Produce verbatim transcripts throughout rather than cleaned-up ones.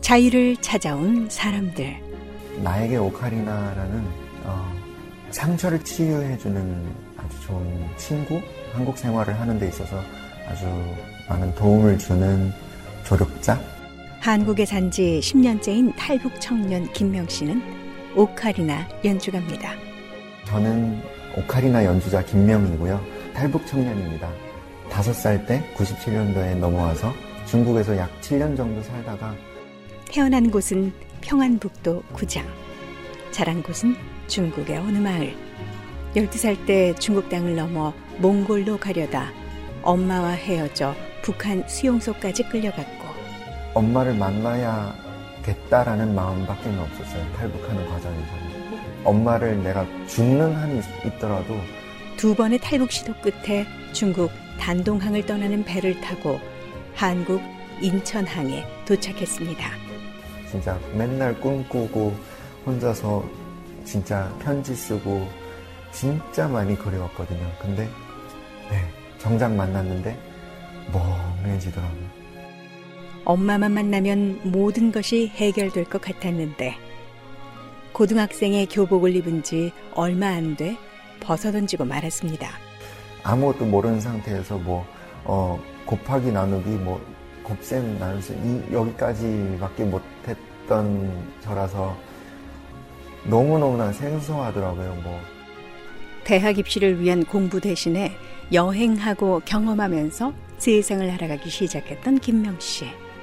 자유를 찾아온 사람들. 나에게 오카리나라는 어, 상처를 치유해주는 아주 좋은 친구, 한국 생활을 하는 데 있어서 아주 많은 도움을 주는 조력자. 한국에 산 지 십 년째인 탈북 청년 김명 씨는 오카리나 연주가입니다. 저는 오카리나 연주자 김명이고요. 탈북 청년입니다. 다섯 살 때 구십칠 년도에 넘어와서 중국에서 약 칠 년 정도 살다가 태어난 곳은 평안북도 구장, 자란 곳은 중국의 어느 마을. 열두 살 때 중국 땅을 넘어 몽골로 가려다 엄마와 헤어져 북한 수용소까지 끌려갔고, 엄마를 만나야겠다라는 마음밖에 없었어요. 탈북하는 과정에서는. 엄마를 내가 죽는 한이 있더라도. 두 번의 탈북 시도 끝에 중국 단동항을 떠나는 배를 타고 한국 인천항에 도착했습니다. 진짜 맨날 꿈꾸고 혼자서 진짜 편지 쓰고 진짜 많이 그리웠거든요. 근데 네, 정작 만났는데 멍해지더라고요. 엄마만 만나면 모든 것이 해결될 것 같았는데 고등학생의 교복을 입은 지 얼마 안 돼 벗어던지고 말았습니다. 아무것도 모르는 상태에서 뭐 어, 곱하기 나누기 뭐 곱셈 나누기 이 여기까지밖에 못했던 저라서 너무너무나 생소하더라고요. 뭐 대학 입시를 위한 공부 대신에 여행하고 경험하면서 세상을 알아가기 시작했던 김명 씨.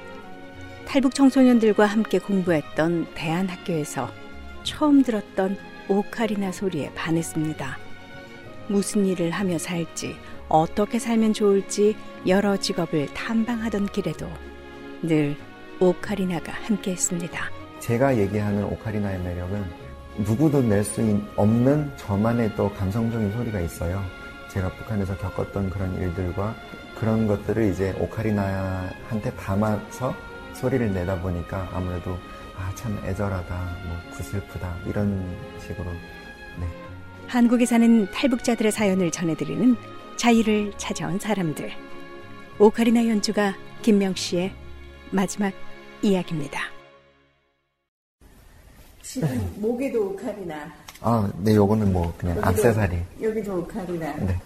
탈북 청소년들과 함께 공부했던 대안학교에서 처음 들었던 오카리나 소리에 반했습니다. 무슨 일을 하며 살지, 어떻게 살면 좋을지 여러 직업을 탐방하던 길에도 늘 오카리나가 함께했습니다. 제가 얘기하는 오카리나의 매력은 누구도 낼 수 없는 저만의 또 감성적인 소리가 있어요. 제가 북한에서 겪었던 그런 일들과 그런 것들을 이제 오카리나한테 담아서 소리를 내다 보니까 아무래도 아, 참 애절하다, 뭐 구슬프다 이런 식으로. 네. 한국에 사는 탈북자들의 사연을 전해드리는 자유를 찾아온 사람들. 오카리나 연주가 김명 씨의 마지막 이야기입니다. 지금 목에도 오카리나. 아, 네, 요거는 뭐 그냥 여기도, 액세서리. 여기도 오카리나. 네.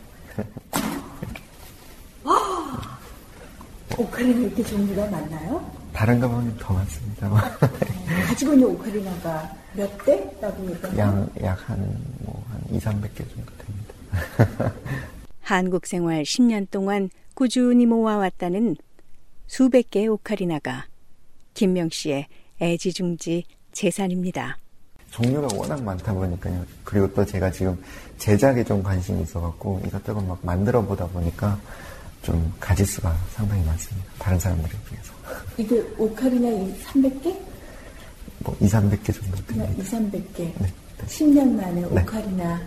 오카리나 이렇게 종류가 많나요? 다른 가방이 더 많습니다. 가지고 있는 오카리나가 몇 대라고 얘기하나요? 약, 약 한, 뭐, 한 이삼백 개 정도 됩니다. 한국 생활 십 년 동안 꾸준히 모아왔다는 수백 개의 오카리나가 김명 씨의 애지중지 재산입니다. 종류가 워낙 많다 보니까요. 그리고 또 제가 지금 제작에 좀 관심이 있어갖고 이것저것 막 만들어 보다 보니까 좀 가지수가 상당히 많습니다. 다른 사람들에 비해서. 이게 오카리나 삼백 개? 뭐 이삼백 개 정도 됩니다. 이삼백 개. 네. 네. 십 년 만에 네. 오카리나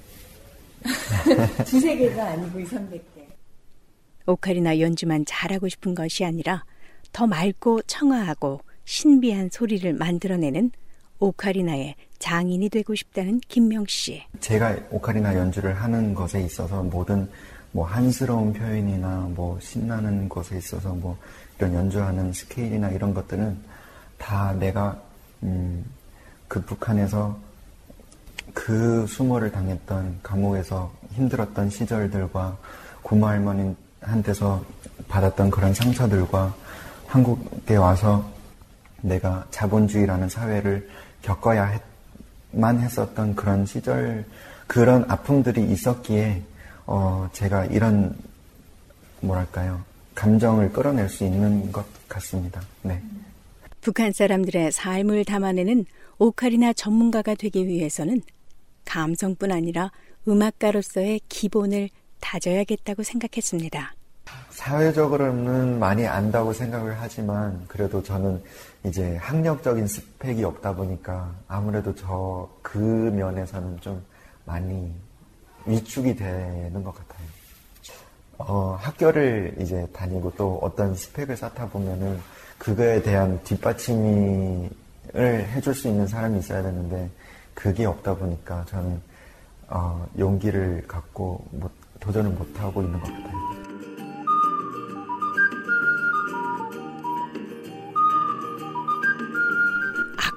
두세 개가 아니고 이삼백 개. 오카리나 연주만 잘하고 싶은 것이 아니라 더 맑고 청아하고 신비한 소리를 만들어내는 오카리나의 장인이 되고 싶다는 김명 씨. 제가 오카리나 연주를 하는 것에 있어서 모든 뭐 한스러운 표현이나 뭐 신나는 것에 있어서 뭐 이런 연주하는 스케일이나 이런 것들은 다 내가 음, 그 북한에서 그 수모를 당했던 감옥에서 힘들었던 시절들과 고모 할머니한테서 받았던 그런 상처들과 한국에 와서 내가 자본주의라는 사회를 겪어야만 했었던 그런 시절, 그런 아픔들이 있었기에 어, 제가 이런 뭐랄까요, 감정을 끌어낼 수 있는 것 같습니다. 네. 북한 사람들의 삶을 담아내는 오카리나 전문가가 되기 위해서는 감성뿐 아니라 음악가로서의 기본을 다져야겠다고 생각했습니다. 사회적으로는 많이 안다고 생각을 하지만 그래도 저는 이제 학력적인 스펙이 없다 보니까 아무래도 저 그 면에서는 좀 많이 위축이 되는 것 같아요. 어, 학교를 이제 다니고 또 어떤 스펙을 쌓다 보면은 그거에 대한 뒷받침을 해줄 수 있는 사람이 있어야 되는데 그게 없다 보니까 저는 어, 용기를 갖고 못, 도전을 못하고 있는 것 같아요.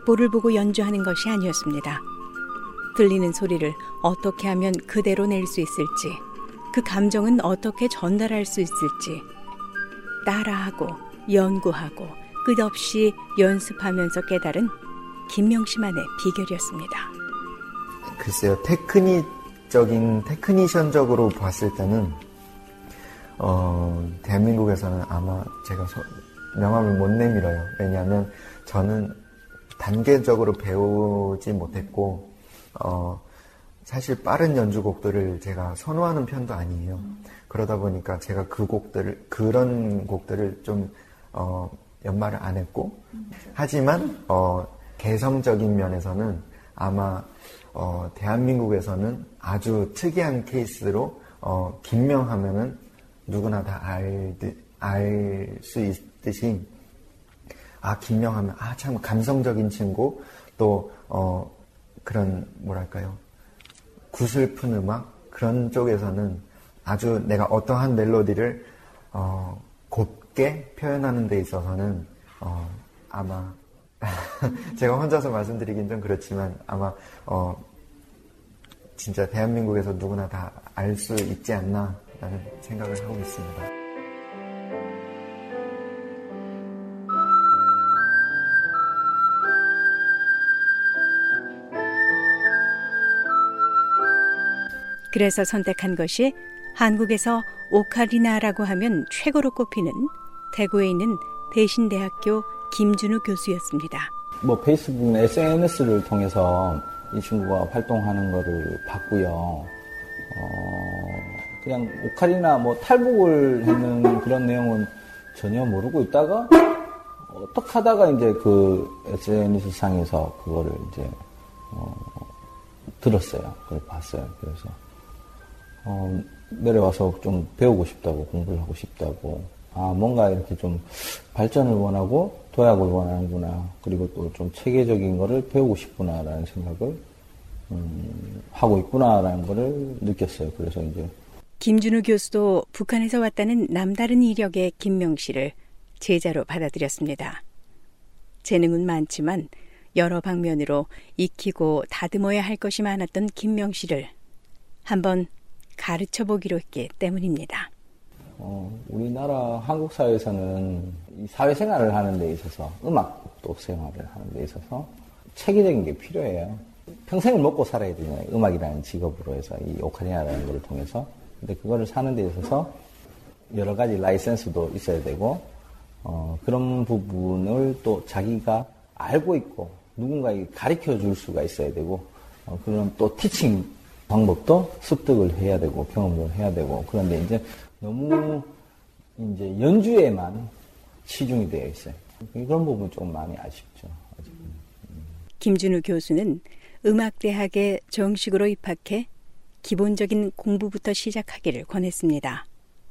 악보를 보고 연주하는 것이 아니었습니다. 들리는 소리를 어떻게 하면 그대로 낼 수 있을지, 그 감정은 어떻게 전달할 수 있을지 따라하고 연구하고 끝없이 연습하면서 깨달은 김명씨만의 비결이었습니다. 글쎄요, 테크닉적인, 테크니션적으로 봤을 때는 어, 대한민국에서는 아마 제가 소, 명함을 못 내밀어요. 왜냐하면 저는 단계적으로 배우지 못했고 어, 사실 빠른 연주곡들을 제가 선호하는 편도 아니에요. 그러다 보니까 제가 그 곡들을, 그런 곡들을 좀 어, 연마를 안 했고, 하지만 어, 개성적인 면에서는 아마 어, 대한민국에서는 아주 특이한 케이스로 어, 김명하면은 누구나 다 알 수 있듯이, 아, 김명하면 아, 참 감성적인 친구, 또 어, 그런 뭐랄까요, 구슬픈 음악, 그런 쪽에서는 아주 내가 어떠한 멜로디를 어, 곱게 표현하는 데 있어서는 어, 아마 제가 혼자서 말씀드리긴 좀 그렇지만 아마 어, 진짜 대한민국에서 누구나 다 알 수 있지 않나 라는 생각을 하고 있습니다. 그래서 선택한 것이 한국에서 오카리나라고 하면 최고로 꼽히는 대구에 있는 대신대학교 김준우 교수였습니다. 뭐 페이스북이나 에스엔에스를 통해서 이 친구가 활동하는 거를 봤고요. 어, 그냥 오카리나 뭐 탈북을 했는 그런 내용은 전혀 모르고 있다가 어떻게 하다가 이제 그 에스엔에스 상에서 그거를 이제 어, 들었어요. 그걸 봤어요. 그래서 어, 내려와서 좀 배우고 싶다고, 공부를 하고 싶다고, 아, 뭔가 이렇게 좀 발전을 원하고 도약을 원하는구나, 그리고 또 좀 체계적인 거를 배우고 싶구나라는 생각을 음, 하고 있구나라는 거를 느꼈어요. 그래서 이제 김준우 교수도 북한에서 왔다는 남다른 이력의 김명씨를 제자로 받아들였습니다. 재능은 많지만 여러 방면으로 익히고 다듬어야 할 것이 많았던 김명씨를 한번 가르쳐보기로 했기 때문입니다. 어, 우리나라 한국 사회에서는 이 사회생활을 하는 데 있어서, 음악도 생활을 하는 데 있어서 체계적인 게 필요해요. 평생을 먹고 살아야 되잖아요. 음악이라는 직업으로 해서, 이 오카리나라는 걸 통해서. 근데 그거를 사는 데 있어서 여러 가지 라이센스도 있어야 되고, 어, 그런 부분을 또 자기가 알고 있고 누군가에게 가르쳐 줄 수가 있어야 되고, 어, 그런 또 티칭 방법도 습득을 해야 되고 경험을 해야 되고. 그런데 이제 너무 이제 연주에만 치중이 되어 있어요. 그런 부분 좀 많이 아쉽죠. 아직은. 김준우 교수는 음악대학에 정식으로 입학해 기본적인 공부부터 시작하기를 권했습니다.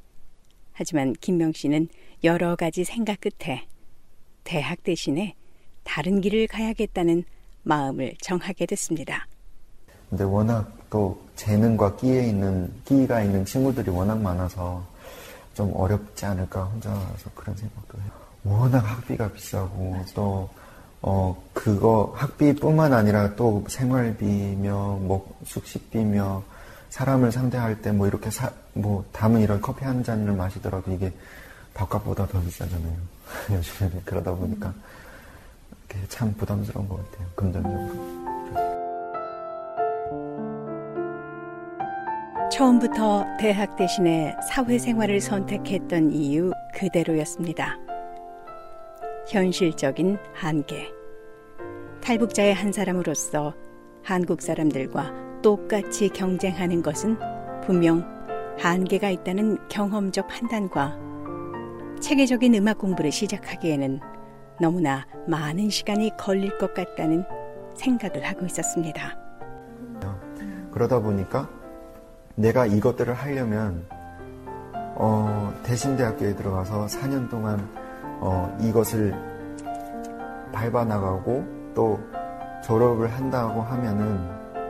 하지만 김명씨는 여러 가지 생각 끝에 대학 대신에 다른 길을 가야겠다는 마음을 정하게 됐습니다. 근데 워낙 또 재능과 끼에 있는, 끼가 있는 친구들이 워낙 많아서 좀 어렵지 않을까 혼자서 그런 생각도 해요. 워낙 학비가 비싸고 또, 어, 그거 학비뿐만 아니라 또 생활비며 뭐 숙식비며 사람을 상대할 때 뭐 이렇게 사, 뭐 담은 이런 커피 한 잔을 마시더라도 이게 밥값보다 더 비싸잖아요. 요즘에는. 그러다 보니까 그게 참 부담스러운 것 같아요. 금전적으로. 처음부터 대학 대신에 사회생활을 선택했던 이유 그대로였습니다. 현실적인 한계. 탈북자의 한 사람으로서 한국 사람들과 똑같이 경쟁하는 것은 분명 한계가 있다는 경험적 판단과 체계적인 음악 공부를 시작하기에는 너무나 많은 시간이 걸릴 것 같다는 생각을 하고 있었습니다. 그러다 보니까 내가 이것들을 하려면 어, 대신대학교에 들어가서 사 년 동안 어, 이것을 밟아나가고 또 졸업을 한다고 하면은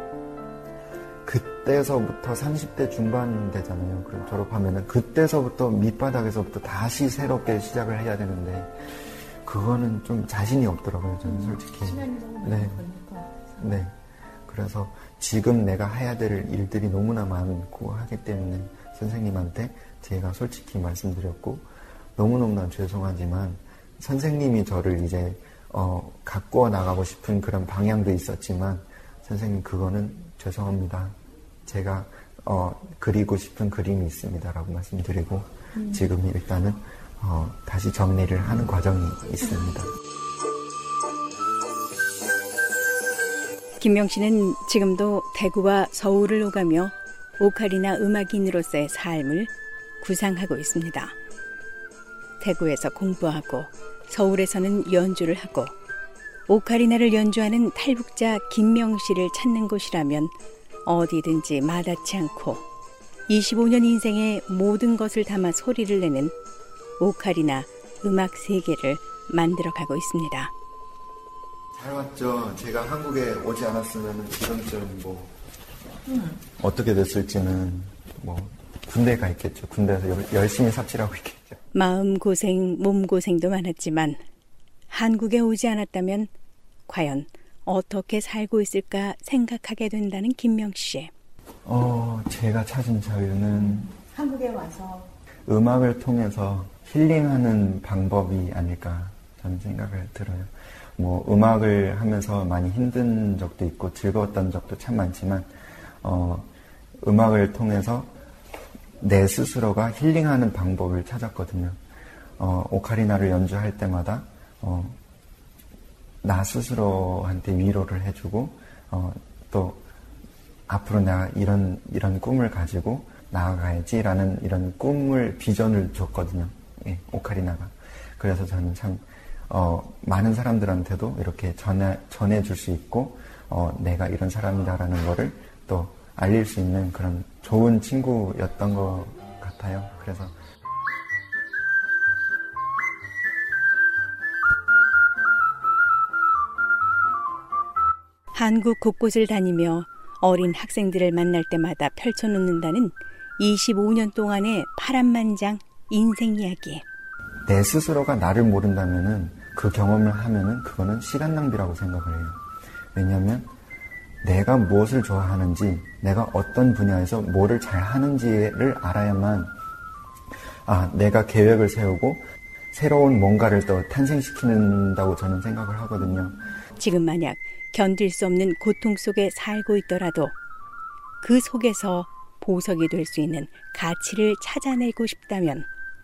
그때서부터 삼십 대 중반 되잖아요. 그럼 졸업하면은 그때서부터 밑바닥에서부터 다시 새롭게 시작을 해야 되는데 그거는 좀 자신이 없더라고요. 저는 솔직히. 시간이 너무 많이 네. 걸리니까. 네. 그래서 지금 내가 해야 될 일들이 너무나 많고 하기 때문에 선생님한테 제가 솔직히 말씀드렸고 너무너무나 죄송하지만 선생님이 저를 이제 어, 갖고 나가고 싶은 그런 방향도 있었지만 선생님 그거는 죄송합니다. 제가 어, 그리고 싶은 그림이 있습니다라고 말씀드리고 음. 지금 일단은 어, 다시 정리를 하는 과정이 있습니다. 김명 씨는 지금도 대구와 서울을 오가며 오카리나 음악인으로서의 삶을 구상하고 있습니다. 대구에서 공부하고 서울에서는 연주를 하고 오카리나를 연주하는 탈북자 김명 씨를 찾는 곳이라면 어디든지 마다치 않고 이십오 년 인생의 모든 것을 담아 소리를 내는 오카리나 음악 세계를 만들어가고 있습니다. 잘 왔죠. 제가 한국에 오지 않았으면 지금쯤 뭐 음. 어떻게 됐을지는 뭐 군대에 가 있겠죠. 군대에서 열, 열심히 삽질하고 있겠죠. 마음고생, 몸고생도 많았지만 한국에 오지 않았다면 과연 어떻게 살고 있을까 생각하게 된다는 김명 씨. 어, 제가 찾은 자유는 한국에 와서 음악을 통해서 힐링하는 방법이 아닐까 저는 생각을 들어요. 뭐 음악을 하면서 많이 힘든 적도 있고 즐거웠던 적도 참 많지만 어, 음악을 통해서 내 스스로가 힐링하는 방법을 찾았거든요. 어, 오카리나를 연주할 때마다 어, 나 스스로한테 위로를 해주고 어, 또 앞으로 내가 이런 이런 꿈을 가지고 나아가야지라는 이런 꿈을 비전을 줬거든요. 예, 오카리나가. 그래서 저는 참 어, 많은 사람들한테도 이렇게 전해 전해줄 수 있고 어, 내가 이런 사람이다라는 거를 또 알릴 수 있는 그런 좋은 친구였던 것 같아요. 그래서 한국 곳곳을 다니며 어린 학생들을 만날 때마다 펼쳐놓는다는 이십오 년 동안의 파란만장 인생 이야기. 내 스스로가 나를 모른다면은 그 경험을 하면은 그거는 시간 낭비라고 생각을 해요. 왜냐하면 내가 무엇을 좋아하는지, 내가 어떤 분야에서 뭐를 잘 하는지를 알아야만 아, 내가 계획을 세우고 새로운 뭔가를 또 탄생시키는다고 저는 생각을 하거든요. 지금 만약 견딜 수 없는 고통 속에 살고 있더라도 그 속에서 보석이 될 수 있는 가치를 찾아내고 싶다면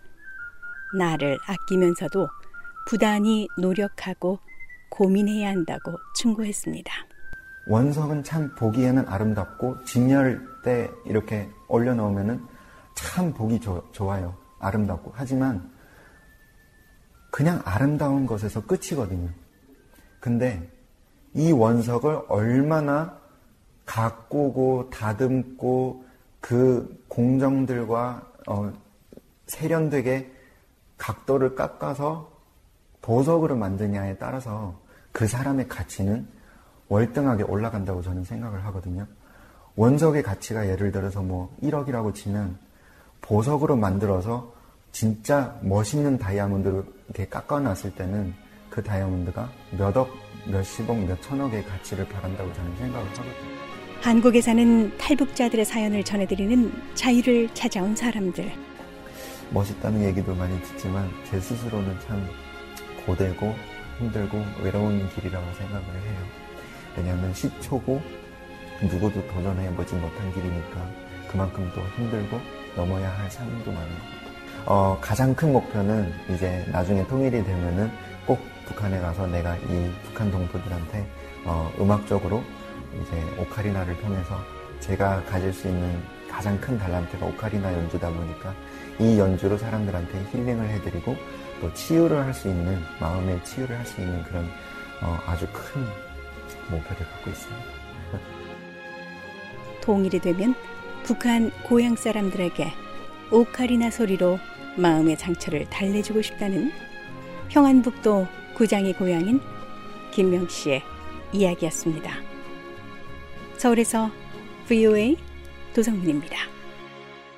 나를 아끼면서도 부단히 노력하고 고민해야 한다고 충고했습니다. 원석은 참 보기에는 아름답고 진열 때 이렇게 올려놓으면은 참 보기 조, 좋아요. 아름답고. 하지만 그냥 아름다운 것에서 끝이거든요. 근데 이 원석을 얼마나 가꾸고 다듬고 그 공정들과 어, 세련되게 각도를 깎아서 보석으로 만드냐에 따라서 그 사람의 가치는 월등하게 올라간다고 저는 생각을 하거든요. 원석의 가치가 예를 들어서 뭐 일억이라고 치면 보석으로 만들어서 진짜 멋있는 다이아몬드를 이렇게 깎아놨을 때는 그 다이아몬드가 몇억, 몇십억, 몇천억의 가치를 바란다고 저는 생각을 하거든요. 한국에 사는 탈북자들의 사연을 전해드리는 자유를 찾아온 사람들. 멋있다는 얘기도 많이 듣지만 제 스스로는 참 고되고 힘들고 외로운 길이라고 생각을 해요. 왜냐하면 시초고 누구도 도전해보지 못한 길이니까 그만큼 또 힘들고 넘어야 할 산도 많은 것 같아요. 어, 가장 큰 목표는 이제 나중에 통일이 되면은 꼭 북한에 가서 내가 이 북한 동포들한테 어, 음악적으로 이제 오카리나를 통해서 제가 가질 수 있는 가장 큰 달란트가 오카리나 연주다 보니까 이 연주로 사람들한테 힐링을 해드리고 또 치유를 할 수 있는, 마음의 치유를 할 수 있는 그런 어, 아주 큰 목표를 갖고 있습니다. 통일이 되면 북한 고향 사람들에게 오카리나 소리로 마음의 상처를 달래주고 싶다는 평안북도 구장이 고향인 김명 씨의 이야기였습니다. 서울에서 브이오에이 도성민입니다.